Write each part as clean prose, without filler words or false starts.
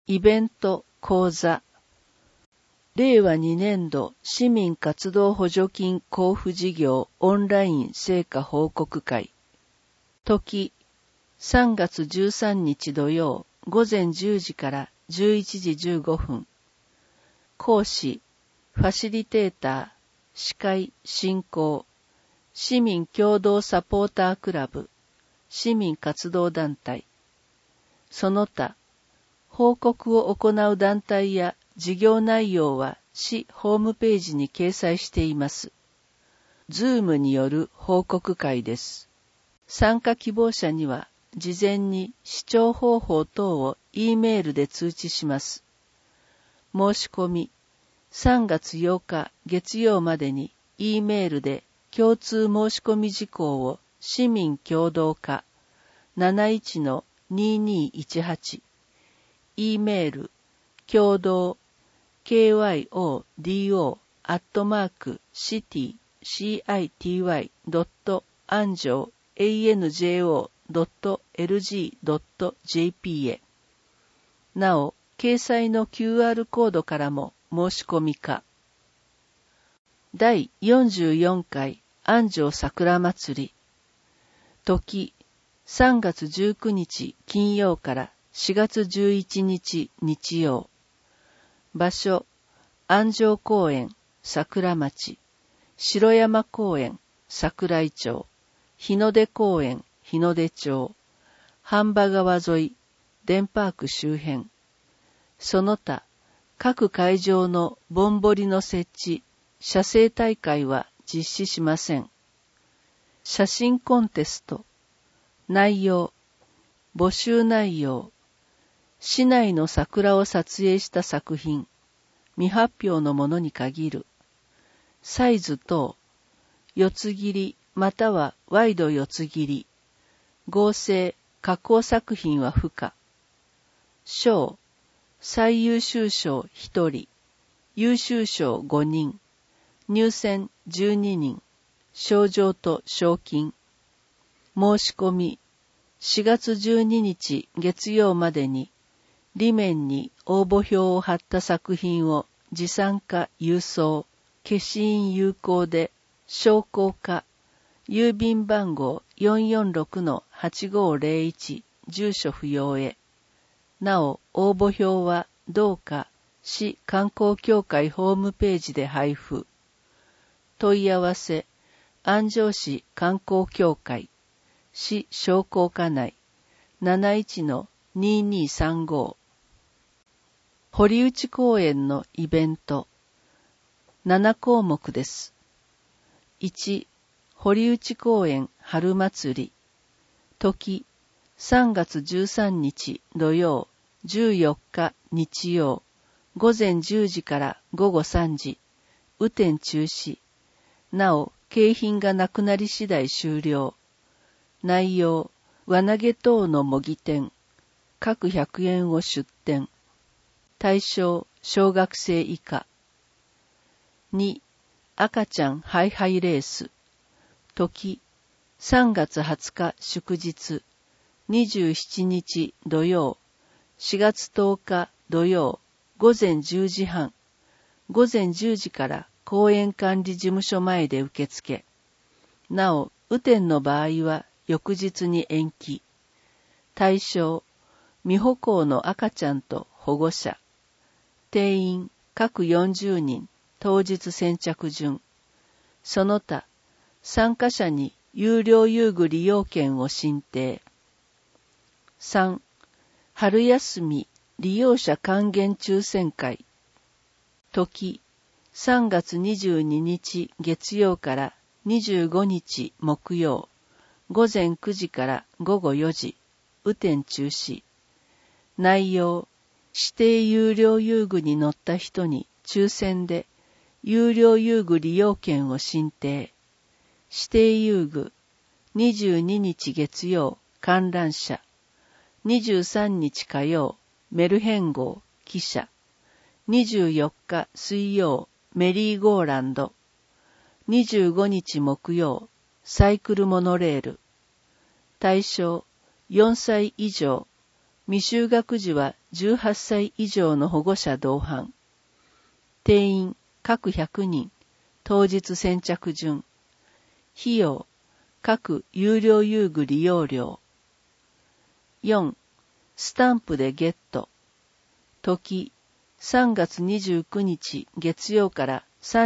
イベント講座令和2年度市民活動補助金交付事業オンライン成果報告会時3月13日土曜午前10時から11時15分講師ファシリテーター司会進行市民共同サポータークラブ市民活動団体その他報告を行う団体や事業内容は市ホームページに掲載しています。Zoom による報告会です。参加希望者には事前に視聴方法等を E メールで通知します。申し込み3月8日月曜までに E メールで共通申し込み事項を市民共同課 71-2218 E メール共同 kyodo.city.anjo.anjo.lg.jp へなお、掲載の QR コードからも申し込みか。第44回安城桜祭り時3月19日金曜から4月11日日曜場所安城公園桜町城山公園桜井町日の出公園日の出町飯場川沿いデンパーク周辺その他各会場のぼんぼりの設置写生大会は実施しません。写真コンテスト内容募集内容市内の桜を撮影した作品未発表のものに限るサイズ等四つ切りまたはワイド四つ切り合成加工作品は不可賞最優秀賞1人優秀賞5人入選12人賞状と賞金申し込み4月12日月曜までに裏面に応募票を貼った作品を持参か郵送、消印有効で商工課、郵便番号 446-8501 住所不要へ。なお、応募票はどうか市観光協会ホームページで配布。問い合わせ、安城市観光協会、市商工課内 71-2235堀内公園のイベント7項目です。1、堀内公園春祭り時3月13日土曜14日日曜午前10時から午後3時雨天中止なお景品がなくなり次第終了内容輪投げ等の模擬店各100円を出店対象小学生以下2赤ちゃんハイハイレース時3月20日祝日27日土曜4月10日土曜午前10時半午前10時から公園管理事務所前で受付なお雨天の場合は翌日に延期対象未歩行の赤ちゃんと保護者定員各40人当日先着順その他参加者に有料遊具利用券を申請3春休み利用者還元抽選会時3月22日月曜から25日木曜午前9時から午後4時雨天中止内容指定有料遊具に乗った人に抽選で有料遊具利用券を申請指定遊具22日月曜観覧車23日火曜メルヘン号汽車24日水曜メリーゴーランド25日木曜サイクルモノレール対象4歳以上未就学児は 18歳以上の保護者同伴。定員各100人。当日先着順。費用各有料遊具利用料。4. スタンプでゲット。時3月29日月曜から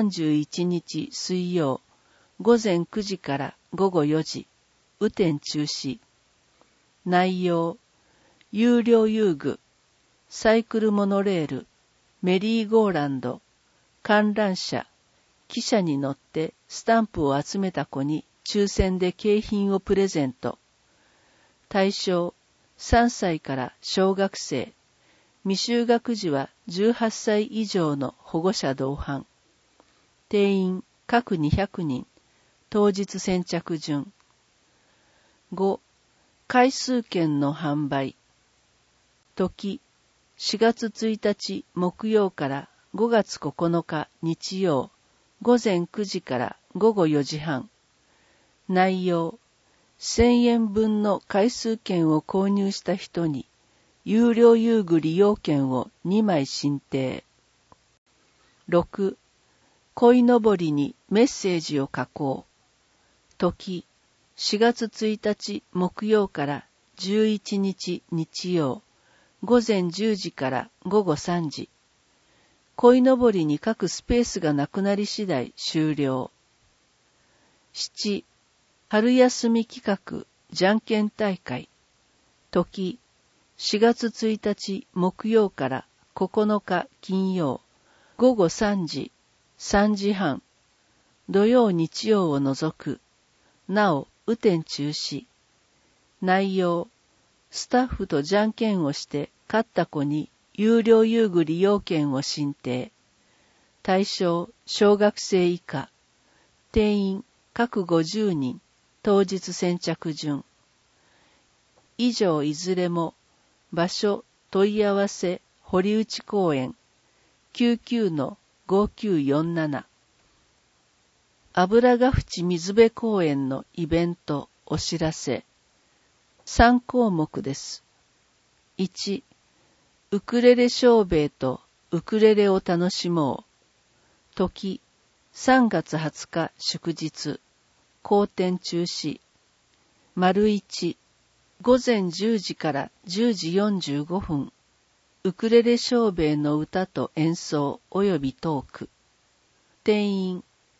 31日水曜午前9時から午後4時。雨天中止。内容有料遊具、サイクルモノレール、メリーゴーランド、観覧車、汽車に乗ってスタンプを集めた子に抽選で景品をプレゼント。対象3歳から小学生。未就学児は18歳以上の保護者同伴。定員各200人。当日先着順。5. 回数券の販売。時4月1日木曜から5月9日日曜午前9時から午後4時半。内容1000円分の回数券を購入した人に有料遊具利用券を2枚申請。6. 鯉のぼりにメッセージを書こう。時4月1日木曜から11日日曜午前10時から午後3時。鯉のぼりに書くスペースがなくなり次第終了。7. 春休み企画じゃんけん大会。時4月1日木曜から9日金曜午後3時、3時半。土曜日曜を除く。なお雨天中止。内容スタッフとじゃんけんをして勝った子に有料遊具利用券を申請。対象小学生以下。定員各50人。当日先着順。以上いずれも場所問い合わせ堀内公園 99-5947 油ヶ淵水辺公園のイベントお知らせ3項目です。1. ウクレレ小兵衛とウクレレを楽しもう。時3月20日祝日。後天中止。1. 午前10時から10時45分。ウクレレ小兵衛の歌と演奏及びトーク。定員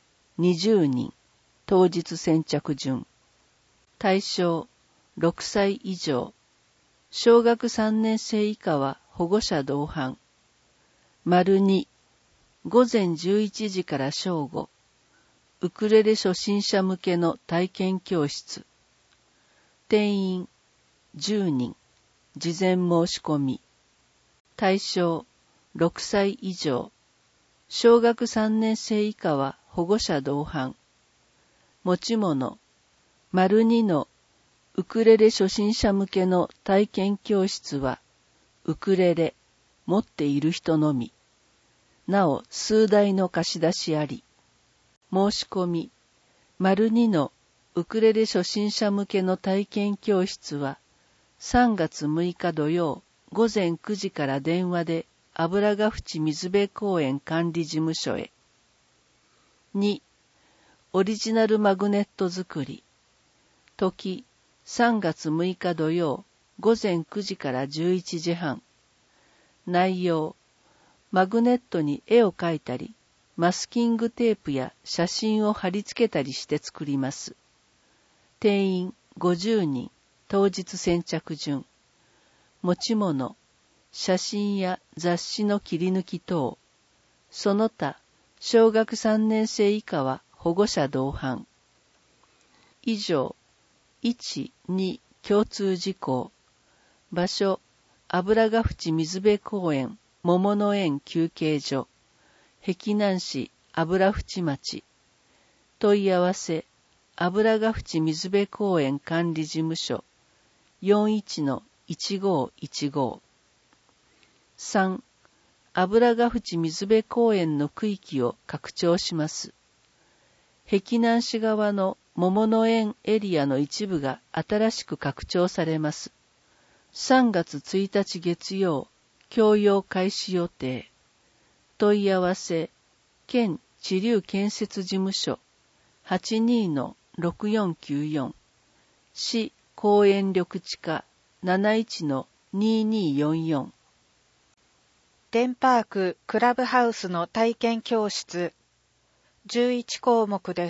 20人。当日先着順。対象6歳以上。小学3年生以下は保護者同伴。2. 午前11時から正午。ウクレレ初心者向けの体験教室。定員10人。事前申し込み。対象6歳以上。小学3年生以下は保護者同伴。持ち物。2のウクレレ初心者向けの体験教室は、ウクレレ、持っている人のみ。なお、数台の貸し出しあり。申し込み。2のウクレレ初心者向けの体験教室は、3月6日土曜、午前9時から電話で油ヶ淵水辺公園管理事務所へ。2. オリジナルマグネット作り。時、3月6日土曜、午前9時から11時半。内容、マグネットに絵を描いたり、マスキングテープや写真を貼り付けたりして作ります。定員50人、当日先着順。持ち物、写真や雑誌の切り抜き等。その他、小学3年生以下は保護者同伴。以上、1、2共通事項。場所、油ヶ淵水辺公園、桃の園休憩所。碧南市油淵町。問い合わせ、油ヶ淵水辺公園管理事務所 41-1515。3. 油ヶ淵水辺公園の区域を拡張します。碧南市側の桃の園エリアの一部が新しく拡張されます。3月1日月曜、 供用開始予定。問い合わせ、県知立建設事務所 82-6494 市公園緑地課 71-2244。 デンパーククラブハウスの体験教室11項目です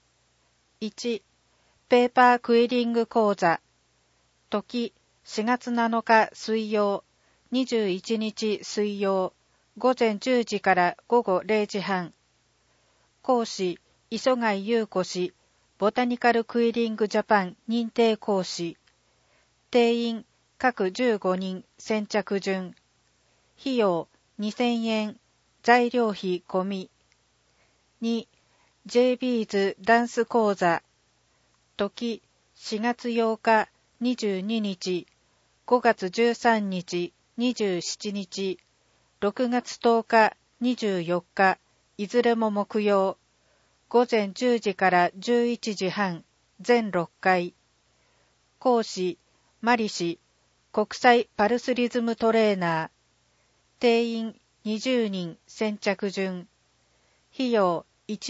。1、ペーパークイリング講座。時、4月7日水曜、21日水曜、午前10時から午後0時半。講師、磯貝優子氏、ボタニカルクイリングジャパン認定講師。定員、各15人、先着順。費用、2000円、材料費込み。2、JB's ダンス講座。時、4月8日、22日、5月13日、27日、6月10日、24日、いずれも木曜。午前10時から11時半、全6回。講師、マリ氏、国際パルスリズムトレーナー。定員20人、先着順。費用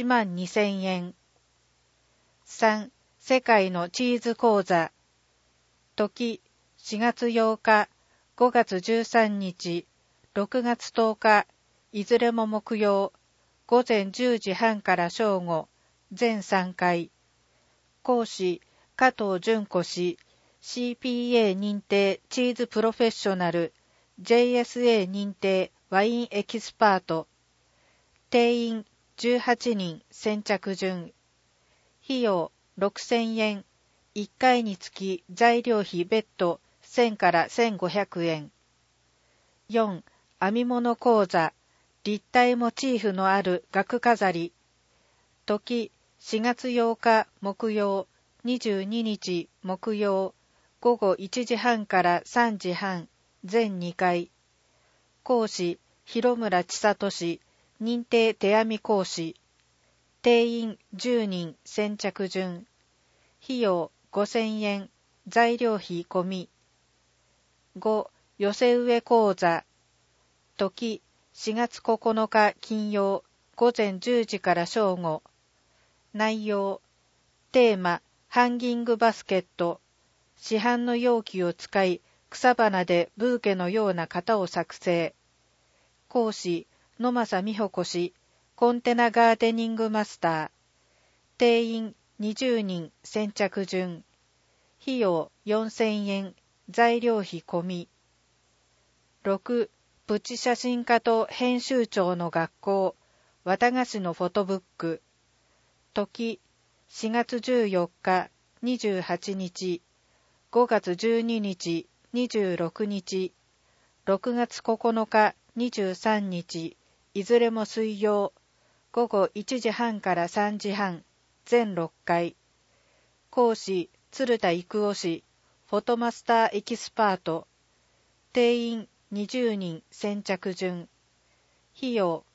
12000円。3、世界のチーズ講座。時、4月8日、5月13日、6月10日、いずれも木曜。午前10時半から正午、全3回。講師、加藤純子氏、CPA 認定チーズプロフェッショナル、JSA 認定ワインエキスパート。定員18人、先着順。費用6000円。1回につき材料費別途1000から1500円。4、編み物講座。立体モチーフのある額飾り。時、4月8日木曜、22日木曜、午後1時半から3時半、全2回。講師、広村千里氏、認定手編み講師。定員10人、先着順。費用5000円、材料費込み。5、寄せ植え講座。時、4月9日金曜、午前10時から正午。内容、テーマ、ハンギングバスケット。市販の容器を使い、草花でブーケのような型を作成。講師、野正美穂子氏、コンテナガーデニングマスター。定員20人、先着順。費用4000円、材料費込み。6、プチ写真家と編集長の学校、綿菓子のフォトブック。時、4月14日、28日、5月12日、26日、6月9日、23日、いずれも水曜、午後1時半から3時半、全6回。講師、鶴田育夫氏、フォトマスターエキスパート。定員20人、先着順。費用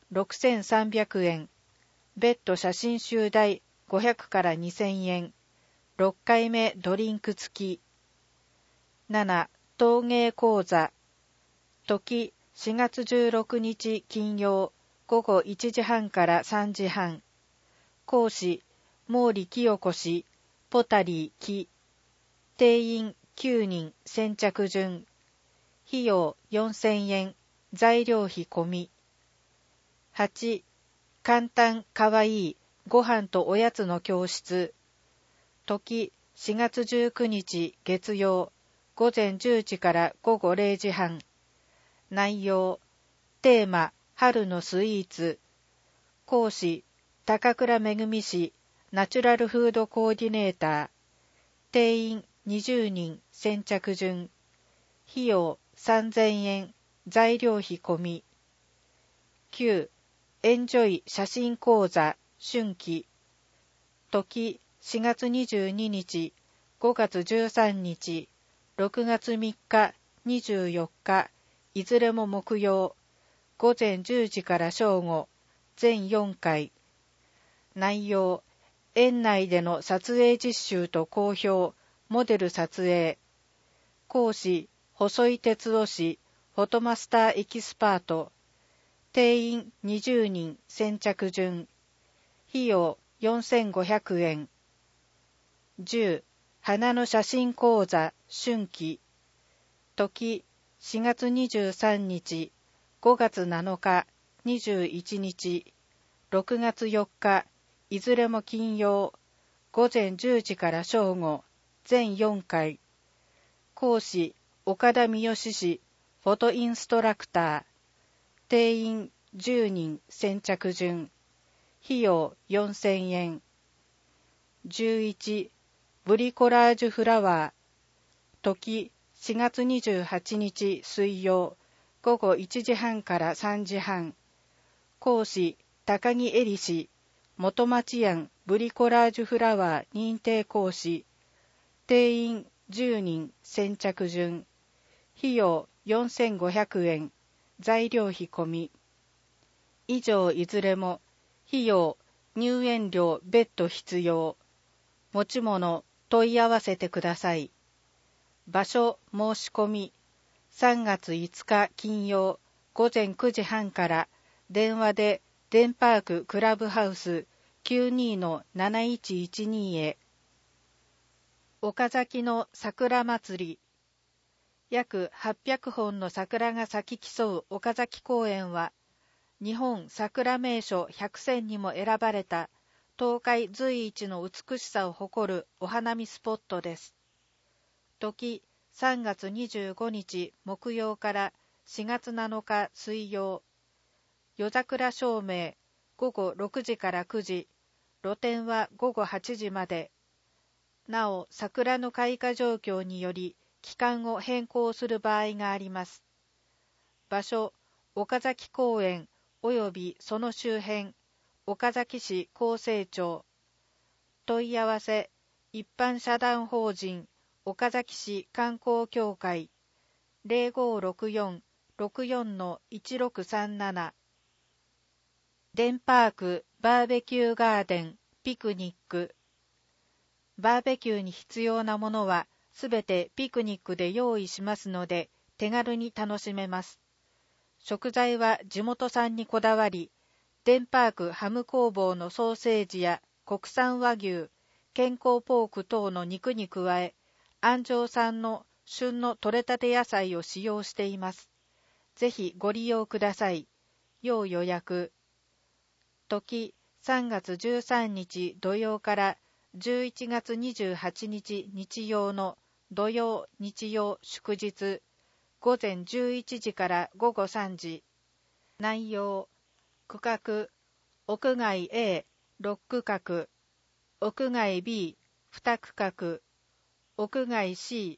6300円。別途写真集代500から2000円。6回目ドリンク付き。7、陶芸講座。時、4月16日金曜、午後1時半から3時半。講師、毛利清子氏、ポタリー木。定員9人、先着順。費用4000円、材料費込み。8、簡単かわいいご飯とおやつの教室。時、4月19日月曜、午前10時から午後0時半。内容、テーマ、春のスイーツ。講師、高倉めぐみ氏、ナチュラルフードコーディネーター。定員20人、先着順。費用3000円、材料費込み。9、エンジョイ写真講座、春季。時、4月22日、5月13日、6月3日、24日、いずれも木曜、午前10時から正午、全4回。内容、園内での撮影実習と講評、モデル撮影。講師、細井哲夫氏、 フォトマスターエキスパート。定員20人先着順。費用4500円。10、花の写真講座春季。時、4月23日、5月7日、21日、6月4日、いずれも金曜、午前10時から正午、全4回。講師、岡田三好氏、フォトインストラクター。定員10人先着順。費用4000円。11、ブリコラージュフラワー。時、4月28日水曜、午後1時半から3時半。講師、高木恵里氏、元町庵ブリコラージュフラワー認定講師。定員10人先着順。費用4500円。材料費込み。以上いずれも、費用、入園料別途必要。持ち物、問い合わせてください。場所、申し込み。3月5日金曜、午前9時半から、電話で、デンパーククラブハウス 92-7112 へ。岡崎の桜祭り。約800本の桜が咲き競う岡崎公園は、日本桜名所100選にも選ばれた東海随一の美しさを誇るお花見スポットです。時、3月25日木曜から4月7日水曜。夜桜照明、午後6時から9時。露店は午後8時まで。なお、桜の開花状況により、期間を変更する場合があります。場所、岡崎公園及びその周辺、岡崎市厚生庁。問い合わせ、一般社団法人、岡崎市観光協会、0564-64-1637。デンパークバーベキューガーデンピクニック。バーベキューに必要なものはすべてピクニックで用意しますので手軽に楽しめます。食材は地元産にこだわり、デンパークハム工房のソーセージや国産和牛、健康ポーク等の肉に加え、安城産の旬の採れたて野菜を使用しています。ぜひご利用ください。要予約。時、3月13日土曜から11月28日日曜の土曜、日曜、祝日、午前11時から午後3時。内容、区画、屋外 A、6区画、屋外 B、2区画、屋外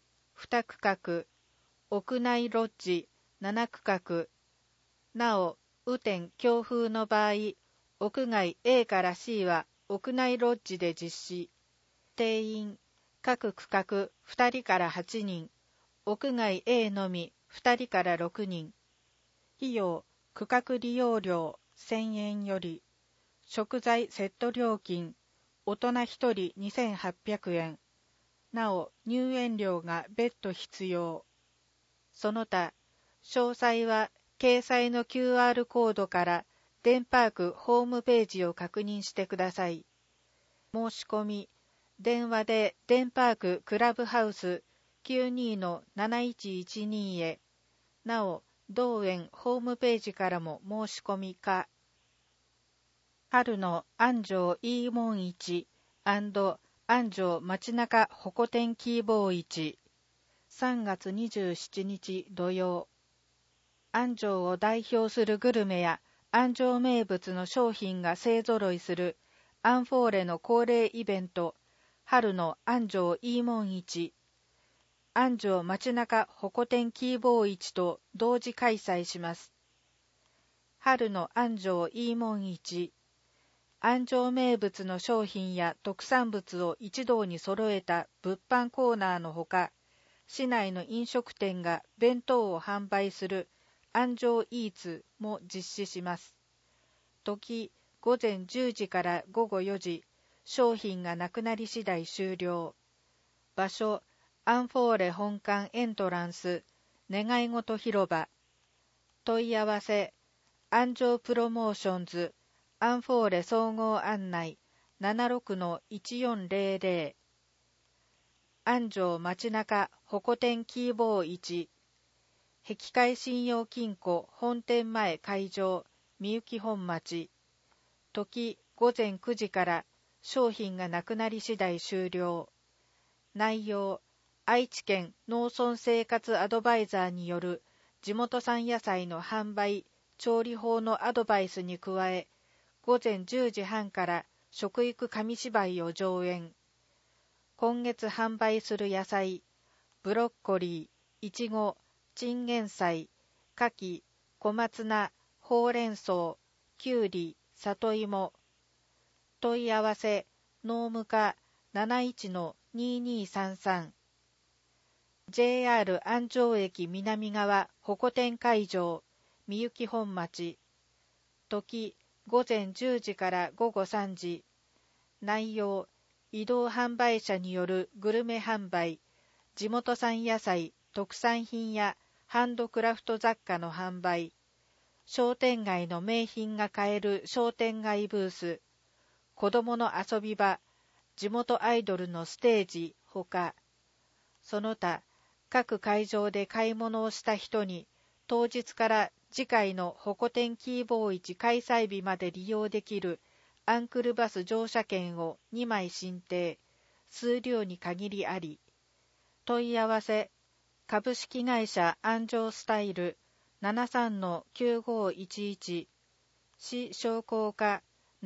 C、2区画、屋内ロッジ、7区画。なお、雨天強風の場合、屋外 A から C は屋内ロッジで実施。定員、各区画2人から8人、屋外 A のみ2人から6人。費用、区画利用料1000円より、食材セット料金、大人1人2800円。なお、入園料が別途必要。その他、詳細は掲載の QR コードからデンパークホームページを確認してください。申し込み、電話でデンパーククラブハウス 92-7112 へ。なお、同園ホームページからも申し込みか。春の安城いいもん市&安城街中ホコ天キーボー市。3月27日土曜。安城を代表するグルメや安城名物の商品が勢ぞろいするアンフォーレの恒例イベント、春の安城いいもん市、安城街中ホコ天キーボー市と同時開催します。春の安城いいもん市、安城名物の商品や特産物を一堂に揃えた物販コーナーのほか、市内の飲食店が弁当を販売する安城イーツも実施します。時、午前10時から午後4時、商品がなくなり次第終了。場所、アンフォーレ本館エントランス、願い事広場、 問い合わせ、安城プロモーションズ、アンフォーレ総合案内 76-1400 安城街中ホコ天キーボー1碧海信用金庫本店前会場みゆき本町時午前9時から商品がなくなり次第終了。内容、愛知県農村生活アドバイザーによる地元産野菜の販売、調理法のアドバイスに加え、午前10時半から食育紙芝居を上演。今月販売する野菜、ブロッコリー、イチゴ、チンゲン菜、牡蠣、小松菜、ほうれん草、きゅうり、里芋。問い合わせ、農務課 71-2233 JR 安城駅南側ホコ天会場みゆき本町時午前10時から午後3時内容移動販売車によるグルメ販売地元産野菜特産品やハンドクラフト雑貨の販売商店街の名品が買える商店街ブース子どもの遊び場地元アイドルのステージほかその他各会場で買い物をした人に当日から次回のホコ天キーボー市開催日まで利用できるアンクルバス乗車券を2枚申請、数量に限りあり。問い合わせ、株式会社安城スタイル 73-9511 市商工課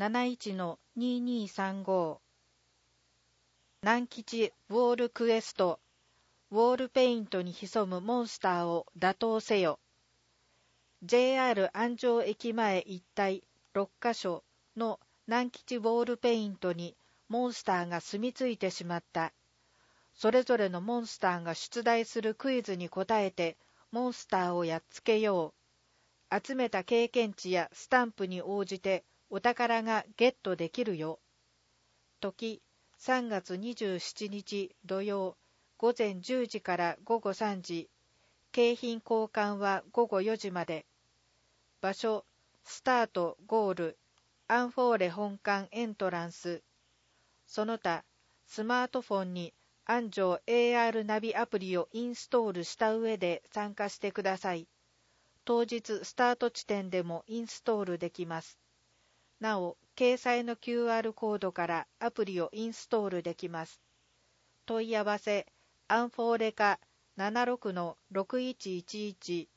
71-2235 南吉ウォールクエストウォールペイントに潜むモンスターを打倒せよ。JR 安城駅前一帯6カ所の南吉ウォールペイントにモンスターが住み着いてしまった。それぞれのモンスターが出題するクイズに答えてモンスターをやっつけよう。集めた経験値やスタンプに応じてお宝がゲットできるよ。時3月27日土曜午前10時から午後3時、景品交換は午後4時まで。場所、スタート、ゴール、アンフォーレ本館エントランス。その他、スマートフォンに安城 AR ナビアプリをインストールした上で参加してください。当日スタート地点でもインストールできます。なお、掲載の QR コードからアプリをインストールできます。問い合わせ、アンフォーレ課 76-6111